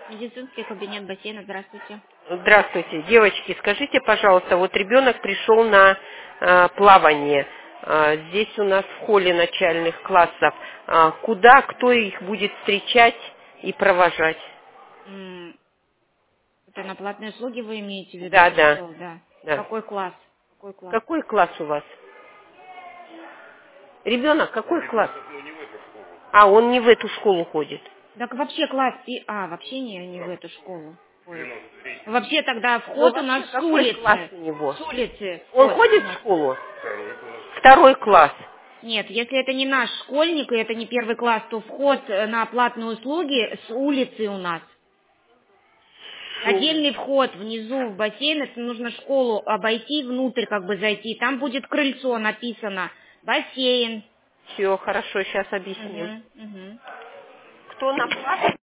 Медицинский кабинет бассейна, здравствуйте. Здравствуйте, девочки, скажите, пожалуйста, вот ребенок пришел на плавание. Здесь у нас в холле начальных классов. Куда, кто их будет встречать и провожать? М, Это на платные услуги вы имеете в виду? Да, да, Да. да. Какой класс? Какой класс? Какой класс у вас? Ребенок, какой класс? Он не в эту школу ходит. Так вообще класс вообще не в эту школу ходит. Вообще тогда Ну вход у вообще, нас с какой класс улицы. у него? С улицы Он вход у ходит в нас. школу? Второй класс. Нет, если это не наш школьник, и это не первый класс, то вход на платные услуги с улицы у нас. Отдельный вход внизу в бассейн, это нужно школу обойти, внутрь как бы зайти. Там будет крыльцо написано бассейн. Все, хорошо, сейчас объясню. Мгм, мгм. Кто на платном?